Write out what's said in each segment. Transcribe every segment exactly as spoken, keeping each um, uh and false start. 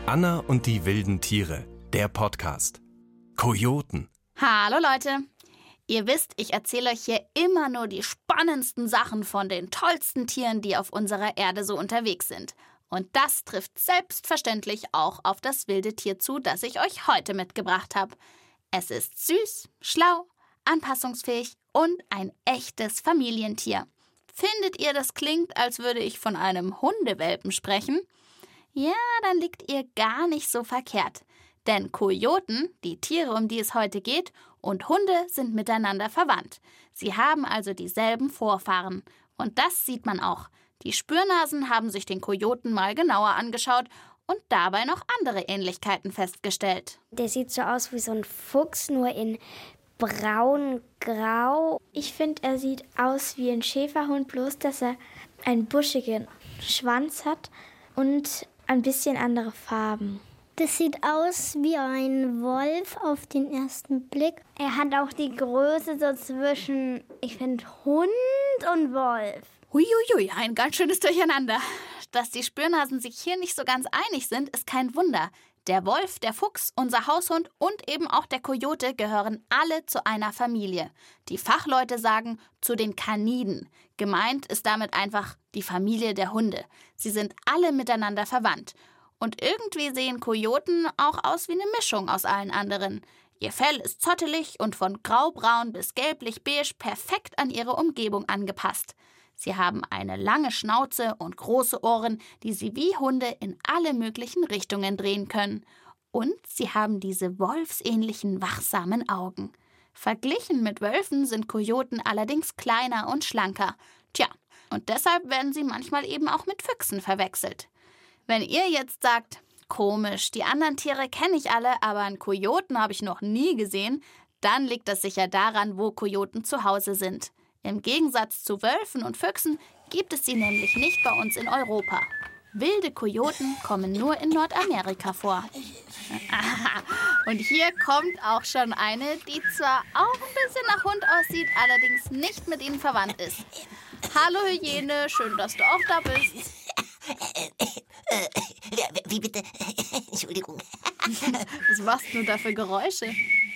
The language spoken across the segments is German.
Anna und die wilden Tiere, der Podcast. Kojoten. Hallo Leute. Ihr wisst, ich erzähle euch hier immer nur die spannendsten Sachen von den tollsten Tieren, die auf unserer Erde so unterwegs sind. Und das trifft selbstverständlich auch auf das wilde Tier zu, das ich euch heute mitgebracht habe. Es ist süß, schlau, anpassungsfähig und ein echtes Familientier. Findet ihr, das klingt, als würde ich von einem Hundewelpen sprechen? Ja, dann liegt ihr gar nicht so verkehrt. Denn Kojoten, die Tiere, um die es heute geht, und Hunde sind miteinander verwandt. Sie haben also dieselben Vorfahren. Und das sieht man auch. Die Spürnasen haben sich den Kojoten mal genauer angeschaut und dabei noch andere Ähnlichkeiten festgestellt. Der sieht so aus wie so ein Fuchs, nur in braun-grau. Ich finde, er sieht aus wie ein Schäferhund, bloß dass er einen buschigen Schwanz hat und ein bisschen andere Farben. Das sieht aus wie ein Wolf auf den ersten Blick. Er hat auch die Größe so zwischen, ich finde, Hund und Wolf. Huiuiui, ein ganz schönes Durcheinander. Dass die Spürnasen sich hier nicht so ganz einig sind, ist kein Wunder. Der Wolf, der Fuchs, unser Haushund und eben auch der Kojote gehören alle zu einer Familie. Die Fachleute sagen zu den Kaniden. Gemeint ist damit einfach die Familie der Hunde. Sie sind alle miteinander verwandt. Und irgendwie sehen Kojoten auch aus wie eine Mischung aus allen anderen. Ihr Fell ist zottelig und von graubraun bis gelblich-beige perfekt an ihre Umgebung angepasst. Sie haben eine lange Schnauze und große Ohren, die sie wie Hunde in alle möglichen Richtungen drehen können. Und sie haben diese wolfsähnlichen, wachsamen Augen. Verglichen mit Wölfen sind Kojoten allerdings kleiner und schlanker. Tja, und deshalb werden sie manchmal eben auch mit Füchsen verwechselt. Wenn ihr jetzt sagt, komisch, die anderen Tiere kenne ich alle, aber einen Kojoten habe ich noch nie gesehen, dann liegt das sicher daran, wo Kojoten zu Hause sind. Im Gegensatz zu Wölfen und Füchsen gibt es sie nämlich nicht bei uns in Europa. Wilde Kojoten kommen nur in Nordamerika vor. Und hier kommt auch schon eine, die zwar auch ein bisschen nach Hund aussieht, allerdings nicht mit ihnen verwandt ist. Hallo Hyäne, schön, dass du auch da bist. Wie bitte? Entschuldigung. Was machst du da für Geräusche?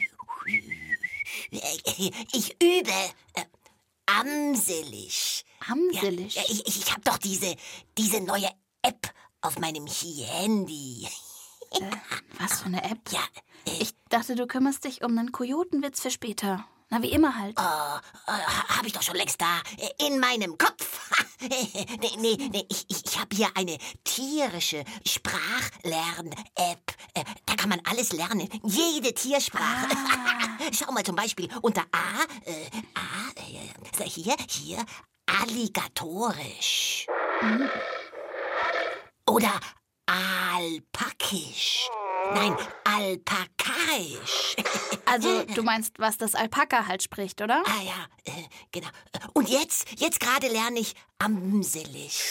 Ich übe Amselisch. Amselisch? Ja, ich ich habe doch diese, diese neue App auf meinem Handy. Äh, was für eine App? Ja. Äh, ich dachte, du kümmerst dich um einen Kojotenwitz für später. Na, wie immer halt. Oh, äh, habe ich doch schon längst da. In meinem Kopf. nee, nee, nee, ich, ich, ich habe hier eine tierische Sprachlern-App. Da kann man alles lernen. Jede Tiersprache. Ah. Schau mal zum Beispiel unter A, äh, A, äh, hier, hier, alligatorisch. Hm. Oder alpakisch. Nein, alpakaisch. Also, du meinst, was das Alpaka halt spricht, oder? Ah ja, äh, genau. Und jetzt, jetzt gerade lerne ich Amselisch.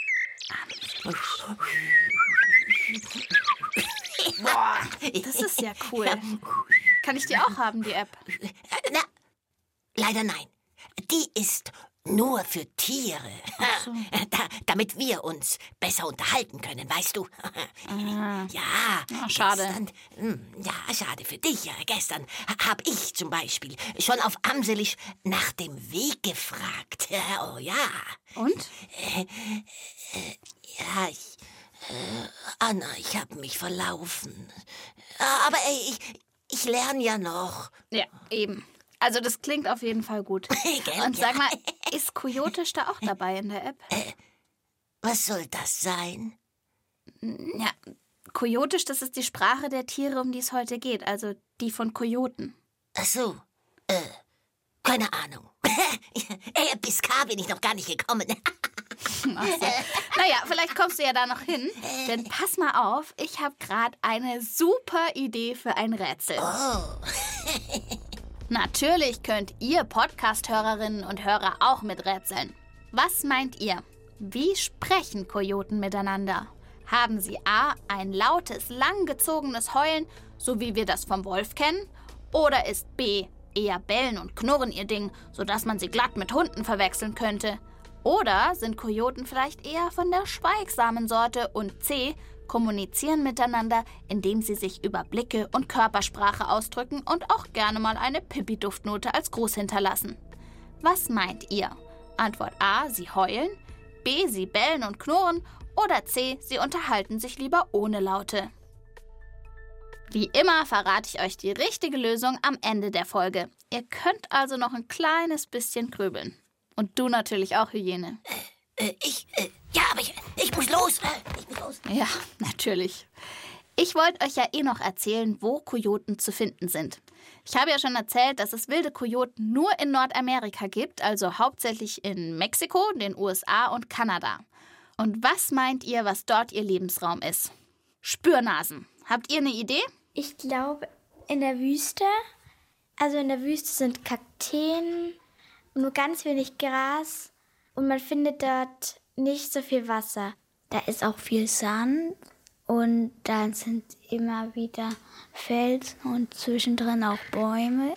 Boah, das ist ja cool. Kann ich die auch haben, die App? Na, leider nein. Die ist nur für Tiere. Ach so. Da, damit wir uns besser unterhalten können, weißt du? Ah. Ja. Ach, schade. Gestern, ja, schade für dich. Ja, gestern habe ich zum Beispiel schon auf Amselisch nach dem Weg gefragt. Oh ja. Und? Äh, äh, ja, ich... Äh, Anna, ich habe mich verlaufen. Aber ey, ich, ich lerne ja noch. Ja, eben. Also das klingt auf jeden Fall gut. Und sag mal, ist Kojotisch da auch dabei in der App? Äh, was soll das sein? Ja, Kojotisch, das ist die Sprache der Tiere, um die es heute geht. Also die von Kojoten. Ach so, äh, keine Ahnung. Ey, bis K bin ich noch gar nicht gekommen. Ach so. Naja, vielleicht kommst du ja da noch hin. Denn pass mal auf, ich habe gerade eine super Idee für ein Rätsel. Oh. Natürlich könnt ihr Podcast-Hörerinnen und Hörer auch miträtseln. Was meint ihr? Wie sprechen Kojoten miteinander? Haben sie A. ein lautes, langgezogenes Heulen, so wie wir das vom Wolf kennen? Oder ist B. eher bellen und knurren ihr Ding, sodass man sie glatt mit Hunden verwechseln könnte? Oder sind Kojoten vielleicht eher von der schweigsamen Sorte und C. kommunizieren miteinander, indem sie sich über Blicke und Körpersprache ausdrücken und auch gerne mal eine Pipi-Duftnote als Gruß hinterlassen. Was meint ihr? Antwort A, sie heulen, B, sie bellen und knurren oder C, sie unterhalten sich lieber ohne Laute. Wie immer verrate ich euch die richtige Lösung am Ende der Folge. Ihr könnt also noch ein kleines bisschen grübeln. Und du natürlich auch, Hyäne. Äh, ich, äh, ja, aber ich, ich muss los. Äh, ich muss los. Ja, natürlich. Ich wollte euch ja eh noch erzählen, wo Kojoten zu finden sind. Ich habe ja schon erzählt, dass es wilde Kojoten nur in Nordamerika gibt, also hauptsächlich in Mexiko, den U S A und Kanada. Und was meint ihr, was dort ihr Lebensraum ist? Spürnasen. Habt ihr eine Idee? Ich glaube, in der Wüste, also in der Wüste sind Kakteen, nur ganz wenig Gras und man findet dort nicht so viel Wasser. Da ist auch viel Sand und dann sind immer wieder Felsen und zwischendrin auch Bäume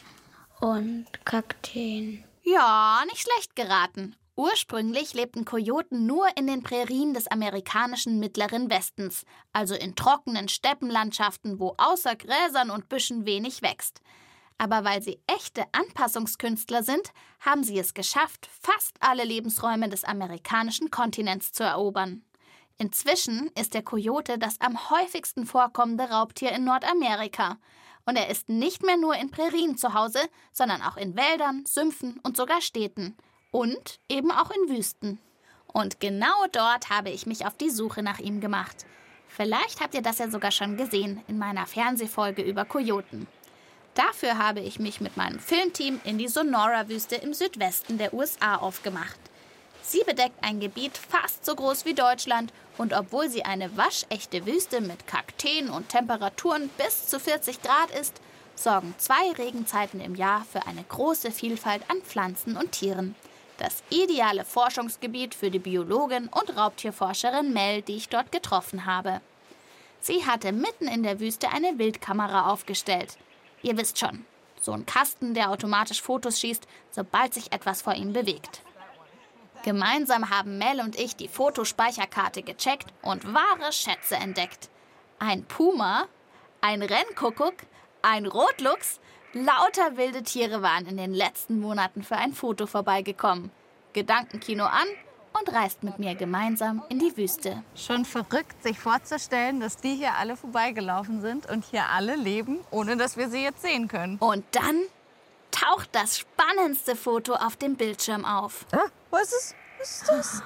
und Kakteen. Ja, nicht schlecht geraten. Ursprünglich lebten Kojoten nur in den Prärien des amerikanischen Mittleren Westens, also in trockenen Steppenlandschaften, wo außer Gräsern und Büschen wenig wächst. Aber weil sie echte Anpassungskünstler sind, haben sie es geschafft, fast alle Lebensräume des amerikanischen Kontinents zu erobern. Inzwischen ist der Kojote das am häufigsten vorkommende Raubtier in Nordamerika. Und er ist nicht mehr nur in Prärien zu Hause, sondern auch in Wäldern, Sümpfen und sogar Städten. Und eben auch in Wüsten. Und genau dort habe ich mich auf die Suche nach ihm gemacht. Vielleicht habt ihr das ja sogar schon gesehen in meiner Fernsehfolge über Kojoten. Dafür habe ich mich mit meinem Filmteam in die Sonora-Wüste im Südwesten der U S A aufgemacht. Sie bedeckt ein Gebiet fast so groß wie Deutschland und obwohl sie eine waschechte Wüste mit Kakteen und Temperaturen bis zu vierzig Grad ist, sorgen zwei Regenzeiten im Jahr für eine große Vielfalt an Pflanzen und Tieren. Das ideale Forschungsgebiet für die Biologin und Raubtierforscherin Mel, die ich dort getroffen habe. Sie hatte mitten in der Wüste eine Wildkamera aufgestellt. Ihr wisst schon, so ein Kasten, der automatisch Fotos schießt, sobald sich etwas vor ihm bewegt. Gemeinsam haben Mel und ich die Fotospeicherkarte gecheckt und wahre Schätze entdeckt. Ein Puma, ein Rennkuckuck, ein Rotluchs, lauter wilde Tiere waren in den letzten Monaten für ein Foto vorbeigekommen. Gedankenkino an und reist mit mir gemeinsam in die Wüste. Schon verrückt, sich vorzustellen, dass die hier alle vorbeigelaufen sind und hier alle leben, ohne dass wir sie jetzt sehen können. Und dann taucht das spannendste Foto auf dem Bildschirm auf. Ah, was ist, was ist das?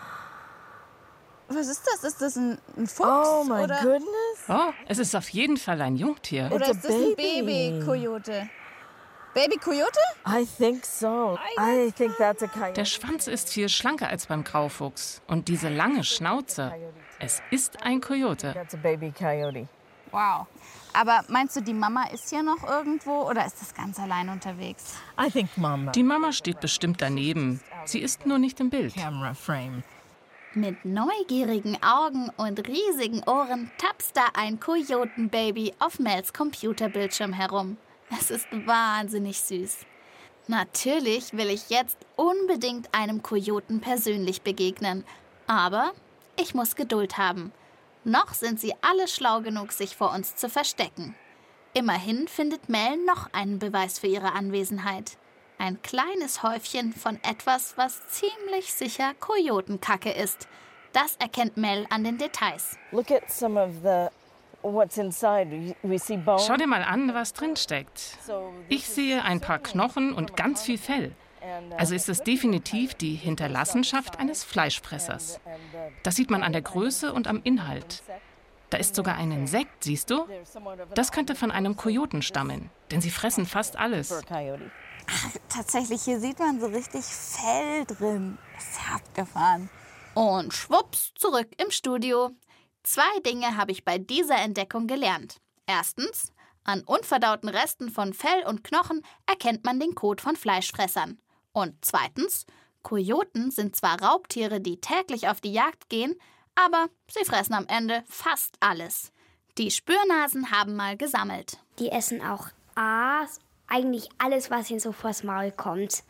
Was ist das? Ist das ein, ein Fuchs? Oh my oder, goodness. Oh, es ist auf jeden Fall ein Jungtier. Oder It's ist a das ein baby. Baby-Kojote? Baby-Kojote? I think so. I think that's a coyote. Der Schwanz ist viel schlanker als beim Graufuchs. Und diese lange Schnauze. Es ist ein Kojote. That's a baby coyote. Wow. Aber meinst du, die Mama ist hier noch irgendwo oder ist das ganz allein unterwegs? I think Mama. Die Mama steht bestimmt daneben. Sie ist nur nicht im Bild. Camera frame. Mit neugierigen Augen und riesigen Ohren tapst da ein Kojotenbaby auf Mels Computerbildschirm herum. Es ist wahnsinnig süß. Natürlich will ich jetzt unbedingt einem Kojoten persönlich begegnen. Aber ich muss Geduld haben. Noch sind sie alle schlau genug, sich vor uns zu verstecken. Immerhin findet Mel noch einen Beweis für ihre Anwesenheit. Ein kleines Häufchen von etwas, was ziemlich sicher Kojotenkacke ist. Das erkennt Mel an den Details. Look at some of the what's inside. We see bones. Schau dir mal an, was drin steckt. Ich sehe ein paar Knochen und ganz viel Fell. Also ist es definitiv die Hinterlassenschaft eines Fleischfressers. Das sieht man an der Größe und am Inhalt. Da ist sogar ein Insekt, siehst du? Das könnte von einem Kojoten stammen, denn sie fressen fast alles. Ach, tatsächlich, hier sieht man so richtig Fell drin. Das ist ja abgefahren. Und schwupps, zurück im Studio. Zwei Dinge habe ich bei dieser Entdeckung gelernt. Erstens, an unverdauten Resten von Fell und Knochen erkennt man den Kot von Fleischfressern. Und zweitens, Kojoten sind zwar Raubtiere, die täglich auf die Jagd gehen, aber sie fressen am Ende fast alles. Die Spürnasen haben mal gesammelt. Die essen auch Aas, eigentlich alles, was ihnen so vors Maul kommt.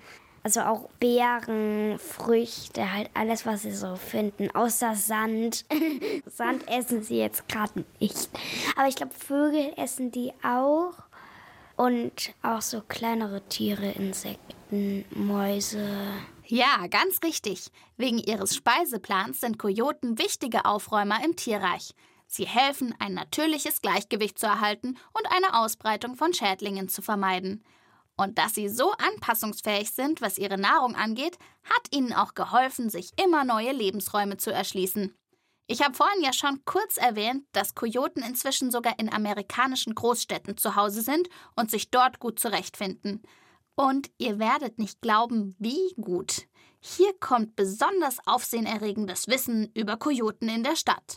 Also auch Beeren, Früchte, halt alles, was sie so finden. Außer Sand. Sand essen sie jetzt gerade nicht. Aber ich glaube, Vögel essen die auch. Und auch so kleinere Tiere, Insekten, Mäuse. Ja, ganz richtig. Wegen ihres Speiseplans sind Kojoten wichtige Aufräumer im Tierreich. Sie helfen, ein natürliches Gleichgewicht zu erhalten und eine Ausbreitung von Schädlingen zu vermeiden. Und dass sie so anpassungsfähig sind, was ihre Nahrung angeht, hat ihnen auch geholfen, sich immer neue Lebensräume zu erschließen. Ich habe vorhin ja schon kurz erwähnt, dass Kojoten inzwischen sogar in amerikanischen Großstädten zu Hause sind und sich dort gut zurechtfinden. Und ihr werdet nicht glauben, wie gut. Hier kommt besonders aufsehenerregendes Wissen über Kojoten in der Stadt.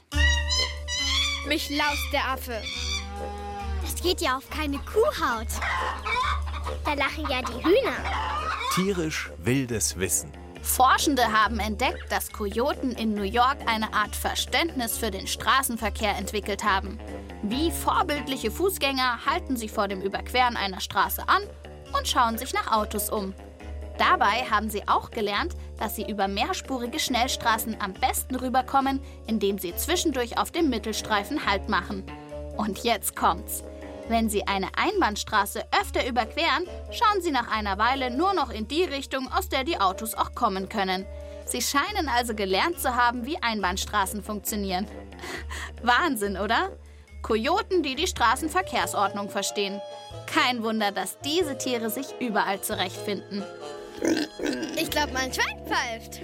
Mich laust der Affe. Das geht ja auf keine Kuhhaut. Da lachen ja die Hühner. Tierisch wildes Wissen. Forschende haben entdeckt, dass Kojoten in New York eine Art Verständnis für den Straßenverkehr entwickelt haben. Wie vorbildliche Fußgänger halten sie vor dem Überqueren einer Straße an und schauen sich nach Autos um. Dabei haben sie auch gelernt, dass sie über mehrspurige Schnellstraßen am besten rüberkommen, indem sie zwischendurch auf dem Mittelstreifen Halt machen. Und jetzt kommt's. Wenn Sie eine Einbahnstraße öfter überqueren, schauen Sie nach einer Weile nur noch in die Richtung, aus der die Autos auch kommen können. Sie scheinen also gelernt zu haben, wie Einbahnstraßen funktionieren. Wahnsinn, oder? Kojoten, die die Straßenverkehrsordnung verstehen. Kein Wunder, dass diese Tiere sich überall zurechtfinden. Ich glaube, mein Schwein pfeift.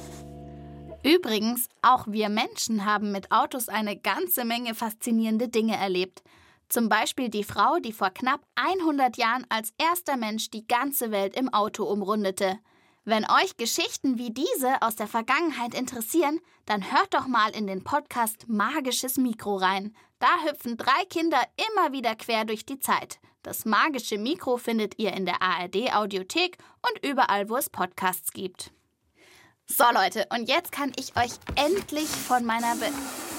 Übrigens, auch wir Menschen haben mit Autos eine ganze Menge faszinierende Dinge erlebt. Zum Beispiel die Frau, die vor knapp hundert Jahren als erster Mensch die ganze Welt im Auto umrundete. Wenn euch Geschichten wie diese aus der Vergangenheit interessieren, dann hört doch mal in den Podcast Magisches Mikro rein. Da hüpfen drei Kinder immer wieder quer durch die Zeit. Das magische Mikro findet ihr in der A R D-Audiothek und überall, wo es Podcasts gibt. So Leute, und jetzt kann ich euch endlich von meiner Be...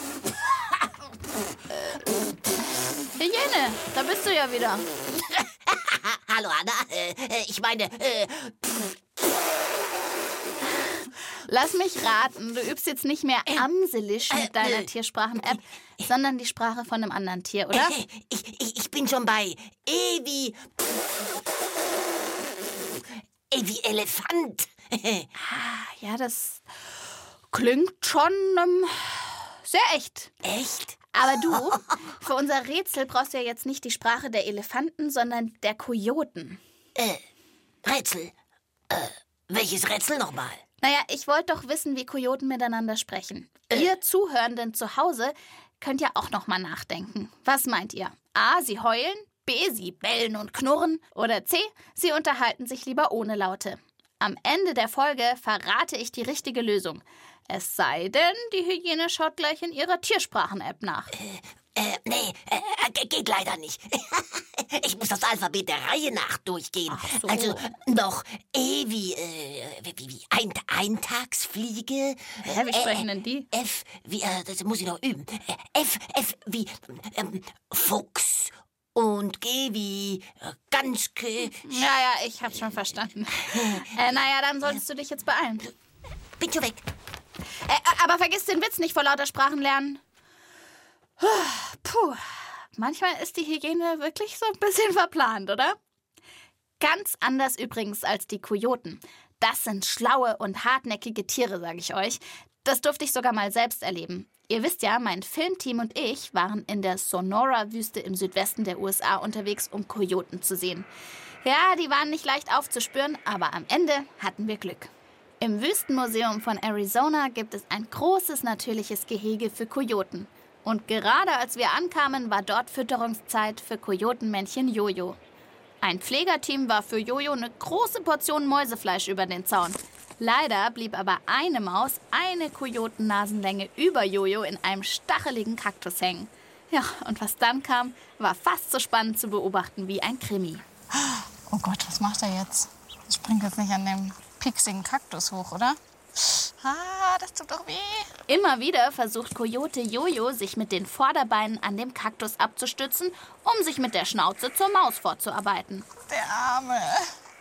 Hyäne, da bist du ja wieder. Hallo Anna, äh, ich meine... Äh, Lass mich raten, du übst jetzt nicht mehr Amselisch mit deiner äh, Tiersprachen-App, sondern die Sprache von einem anderen Tier, oder? Äh, ich, ich, ich bin schon bei E wie... E wie Elefant. Ah, ja, das klingt schon ähm, sehr echt. Echt? Aber du, für unser Rätsel brauchst du ja jetzt nicht die Sprache der Elefanten, sondern der Kojoten. Äh, Rätsel? Äh, welches Rätsel nochmal? Naja, ich wollte doch wissen, wie Kojoten miteinander sprechen. Äh. Ihr Zuhörenden zu Hause könnt ja auch noch mal nachdenken. Was meint ihr? A, sie heulen, B, sie bellen und knurren oder C, sie unterhalten sich lieber ohne Laute. Am Ende der Folge verrate ich die richtige Lösung. Es sei denn, die Hyäne schaut gleich in ihrer Tiersprachen-App nach. Äh, äh, nee, äh, geht leider nicht. Ich muss das Alphabet der Reihe nach durchgehen. Ach so. Also noch E wie, äh, wie, wie ein, Eintagsfliege. Hä, wie sprechen denn die? F wie, äh, das muss ich noch üben. F, F wie ähm, Fuchs. Und G wie äh, Ganske. Ja, ja, ich hab's schon verstanden. äh, naja, dann solltest du dich jetzt beeilen. Bin schon weg. Äh, aber vergiss den Witz nicht vor lauter Sprachen lernen. Puh, manchmal ist die Hygiene wirklich so ein bisschen verplant, oder? Ganz anders übrigens als die Kojoten. Das sind schlaue und hartnäckige Tiere, sage ich euch. Das durfte ich sogar mal selbst erleben. Ihr wisst ja, mein Filmteam und ich waren in der Sonora-Wüste im Südwesten der U S A unterwegs, um Kojoten zu sehen. Ja, die waren nicht leicht aufzuspüren, aber am Ende hatten wir Glück. Im Wüstenmuseum von Arizona gibt es ein großes natürliches Gehege für Kojoten. Und gerade als wir ankamen, war dort Fütterungszeit für Kojotenmännchen Jojo. Ein Pflegerteam war für Jojo eine große Portion Mäusefleisch über den Zaun. Leider blieb aber eine Maus eine Kojotennasenlänge über Jojo in einem stacheligen Kaktus hängen. Ja, und was dann kam, war fast so spannend zu beobachten wie ein Krimi. Oh Gott, was macht er jetzt? Ich springe jetzt nicht an dem pieksigen Kaktus hoch, oder? Ah, das tut doch weh. Immer wieder versucht Kojote Jojo, sich mit den Vorderbeinen an dem Kaktus abzustützen, um sich mit der Schnauze zur Maus vorzuarbeiten. Der Arme.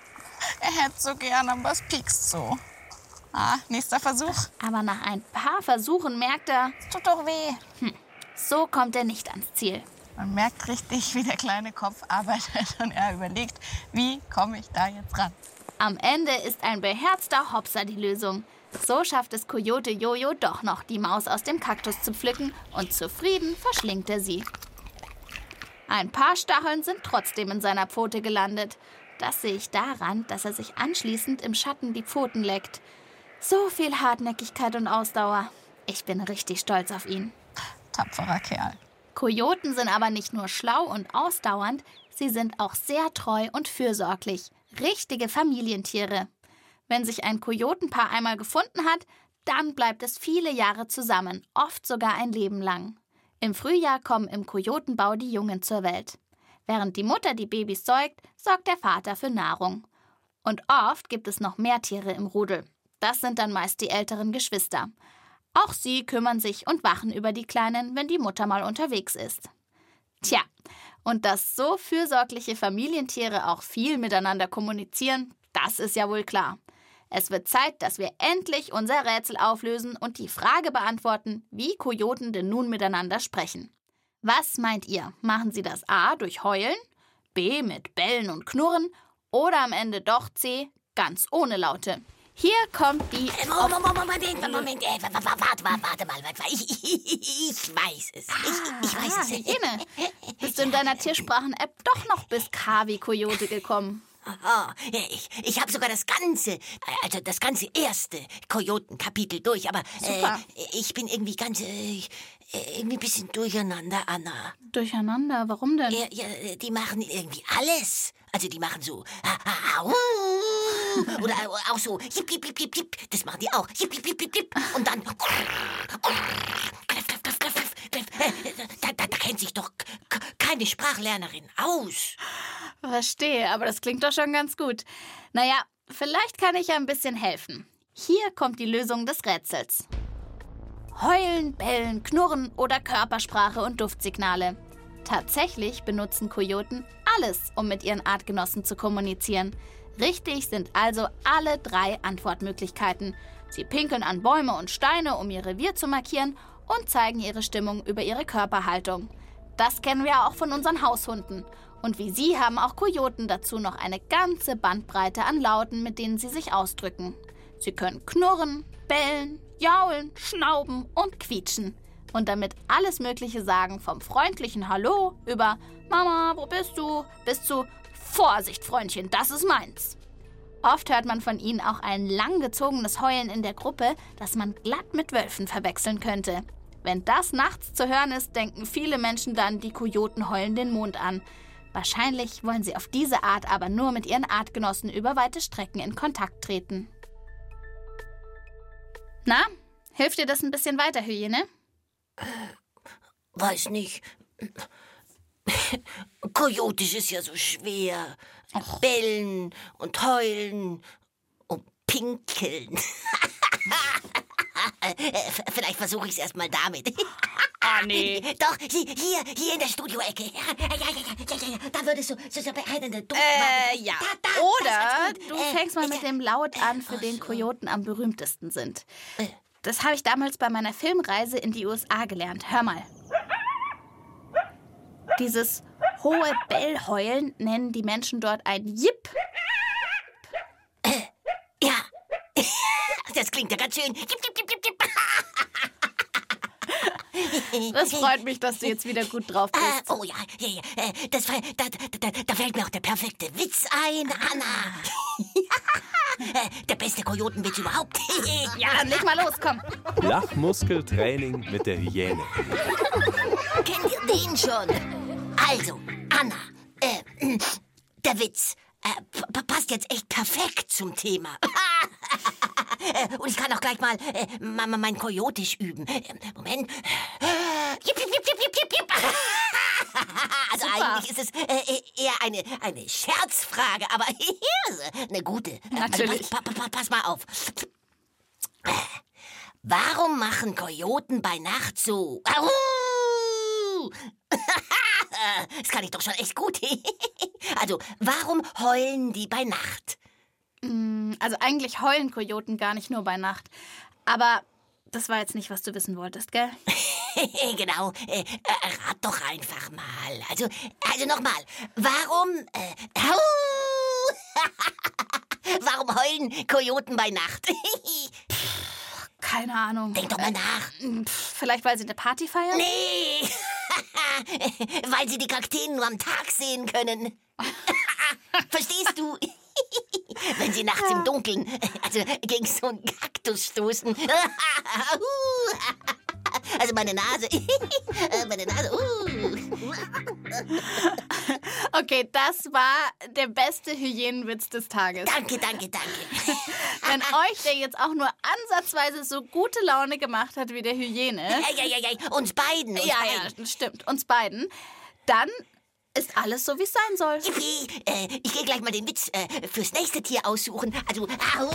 Er hätte so gern, aber es piekst so. Ah, nächster Versuch. Aber nach ein paar Versuchen merkt er, es tut doch weh. Hm, so kommt er nicht ans Ziel. Man merkt richtig, wie der kleine Kopf arbeitet und er überlegt, wie komme ich da jetzt ran. Am Ende ist ein beherzter Hopser die Lösung. So schafft es Coyote Jojo doch noch, die Maus aus dem Kaktus zu pflücken und zufrieden verschlingt er sie. Ein paar Stacheln sind trotzdem in seiner Pfote gelandet. Das sehe ich daran, dass er sich anschließend im Schatten die Pfoten leckt. So viel Hartnäckigkeit und Ausdauer. Ich bin richtig stolz auf ihn. Tapferer Kerl. Kojoten sind aber nicht nur schlau und ausdauernd, sie sind auch sehr treu und fürsorglich. Richtige Familientiere. Wenn sich ein Kojotenpaar einmal gefunden hat, dann bleibt es viele Jahre zusammen, oft sogar ein Leben lang. Im Frühjahr kommen im Kojotenbau die Jungen zur Welt. Während die Mutter die Babys säugt, sorgt der Vater für Nahrung. Und oft gibt es noch mehr Tiere im Rudel. Das sind dann meist die älteren Geschwister. Auch sie kümmern sich und wachen über die Kleinen, wenn die Mutter mal unterwegs ist. Tja, und dass so fürsorgliche Familientiere auch viel miteinander kommunizieren, das ist ja wohl klar. Es wird Zeit, dass wir endlich unser Rätsel auflösen und die Frage beantworten, wie Kojoten denn nun miteinander sprechen. Was meint ihr? Machen sie das A durch Heulen, B mit Bellen und Knurren oder am Ende doch C ganz ohne Laute? Hier kommt die... Äh, Moment, Moment, Moment, äh, warte, warte, warte mal, warte mal. Ich, ich, ich weiß es. Ich, ich weiß ah, es. Hygiene. Bist du in deiner Tiersprachen-App doch noch bis K wie Kojote gekommen? Oh, ich ich habe sogar das ganze, also das ganze erste Kojoten-Kapitel durch, aber äh, ich bin irgendwie ganz, äh, irgendwie ein bisschen durcheinander, Anna. Durcheinander? Warum denn? Ja, ja, die machen irgendwie alles. Also die machen so, oder auch so, jip, jip, jip, jip, jip. Das machen die auch, jip, jip, jip, jip, jip. Und dann, da, da, da kennt sich doch keine Sprachlernerin aus. Verstehe, aber das klingt doch schon ganz gut. Naja, vielleicht kann ich ja ein bisschen helfen. Hier kommt die Lösung des Rätsels. Heulen, bellen, knurren oder Körpersprache und Duftsignale. Tatsächlich benutzen Kojoten alles, um mit ihren Artgenossen zu kommunizieren. Richtig sind also alle drei Antwortmöglichkeiten. Sie pinkeln an Bäume und Steine, um ihr Revier zu markieren und zeigen ihre Stimmung über ihre Körperhaltung. Das kennen wir ja auch von unseren Haushunden. Und wie sie haben auch Kojoten dazu noch eine ganze Bandbreite an Lauten, mit denen sie sich ausdrücken. Sie können knurren, bellen, jaulen, schnauben und quietschen. Und damit alles Mögliche sagen, vom freundlichen Hallo über Mama, wo bist du, bis zu Vorsicht, Freundchen, das ist meins. Oft hört man von ihnen auch ein langgezogenes Heulen in der Gruppe, das man glatt mit Wölfen verwechseln könnte. Wenn das nachts zu hören ist, denken viele Menschen dann, die Kojoten heulen den Mond an. Wahrscheinlich wollen sie auf diese Art aber nur mit ihren Artgenossen über weite Strecken in Kontakt treten. Na, hilft dir das ein bisschen weiter, Hyäne? Weiß nicht. Kojotisch ist ja so schwer. Och. Bellen und heulen und pinkeln. Vielleicht versuche ich es erst mal damit. Ah, nee. Doch, hier, hier in der Studioecke. Ja, ja, ja, ja, ja, da würde es so, so, so beheidende Duft Äh, machen. ja. Da, da, Oder das du äh, fängst mal äh, mit dem Laut an, für äh, den so. Kojoten am berühmtesten sind. Äh. Das habe ich damals bei meiner Filmreise in die U S A gelernt. Hör mal. Dieses hohe Bellheulen nennen die Menschen dort ein Jipp. Äh, ja. Das klingt ja ganz schön. Jip, jip, jip, jip, jip. Das freut mich, dass du jetzt wieder gut drauf bist. Äh, oh ja, ja, ja. äh, Das, da, da, da, da fällt mir auch der perfekte Witz ein, Anna. Äh, Der beste Kojotenwitz überhaupt. Ja, dann leg mal los, komm. Lachmuskeltraining mit der Hyäne. Kennt ihr den schon? Also, Anna, äh, der Witz äh, p- passt jetzt echt perfekt zum Thema. Äh, Und ich kann auch gleich mal äh, ma- ma- mein Kojotisch üben. Äh, Moment. Jip, jip, jip, jip, jip, jip, jip. Also Super. eigentlich ist es äh, eher eine, eine Scherzfrage, aber eine gute. Natürlich. Also, pass, pa- pa- pass mal auf. Warum machen Kojoten bei Nacht so? Au! Das kann ich doch schon echt gut. Also, warum heulen die bei Nacht? Also eigentlich heulen Kojoten gar nicht nur bei Nacht. Aber das war jetzt nicht, was du wissen wolltest, gell? Genau. Äh, äh, rat doch einfach mal. Also, also nochmal. Warum... Äh, warum heulen Kojoten bei Nacht? Keine Ahnung. Denk doch mal nach. Vielleicht, weil sie eine Party feiern? Nee. Weil sie die Kakteen nur am Tag sehen können. Verstehst du? Wenn sie nachts im Dunkeln, also gegen so einen Kaktus stoßen. Also meine Nase. Meine Nase. Okay, das war der beste Hyänenwitz des Tages. Danke, danke, danke. Wenn euch der jetzt auch nur ansatzweise so gute Laune gemacht hat wie der Hyäne. Ja, ja, ja, ja. Uns beiden. Uns ja, beiden. ja, stimmt. Uns beiden. Dann ist alles so, wie es sein soll. Yippie. Äh, ich gehe gleich mal den Witz äh, fürs nächste Tier aussuchen. Also,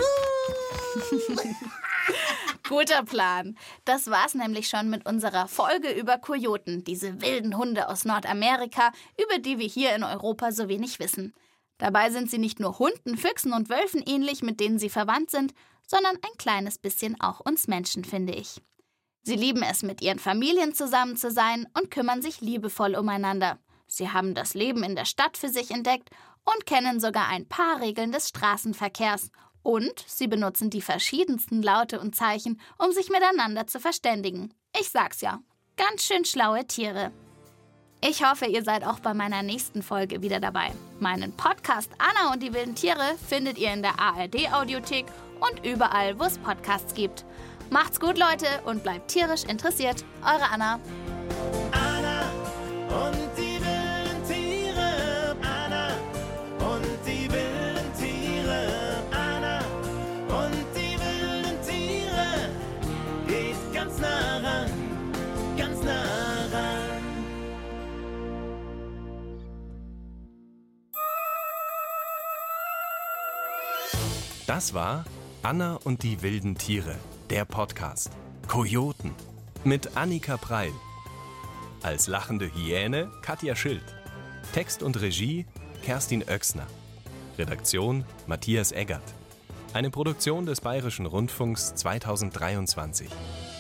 guter Plan. Das war's nämlich schon mit unserer Folge über Kojoten, diese wilden Hunde aus Nordamerika, über die wir hier in Europa so wenig wissen. Dabei sind sie nicht nur Hunden, Füchsen und Wölfen ähnlich, mit denen sie verwandt sind, sondern ein kleines bisschen auch uns Menschen, finde ich. Sie lieben es, mit ihren Familien zusammen zu sein und kümmern sich liebevoll umeinander. Sie haben das Leben in der Stadt für sich entdeckt und kennen sogar ein paar Regeln des Straßenverkehrs. Und sie benutzen die verschiedensten Laute und Zeichen, um sich miteinander zu verständigen. Ich sag's ja, ganz schön schlaue Tiere. Ich hoffe, ihr seid auch bei meiner nächsten Folge wieder dabei. Meinen Podcast Anna und die wilden Tiere findet ihr in der A R D-Audiothek und überall, wo es Podcasts gibt. Macht's gut, Leute, und bleibt tierisch interessiert. Eure Anna. Anna und die wilden Tiere. Anna und die wilden Tiere. Anna und die wilden Tiere. Geht ganz nah ran, ganz nah ran. Das war Anna und die wilden Tiere, der Podcast. Kojoten mit Annika Preil. Als lachende Hyäne Katja Schild. Text und Regie Kerstin Oechsner. Redaktion Matthias Eggert. Eine Produktion des Bayerischen Rundfunks zweitausenddreiundzwanzig.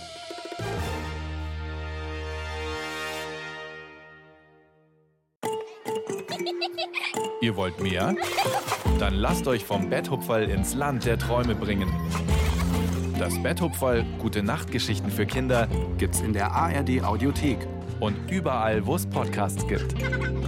Ihr wollt mehr? Dann lasst euch vom Betthupferl ins Land der Träume bringen. Das Betthupferl, gute Nachtgeschichten für Kinder, gibt's in der A R D Audiothek und überall, wo es Podcasts gibt.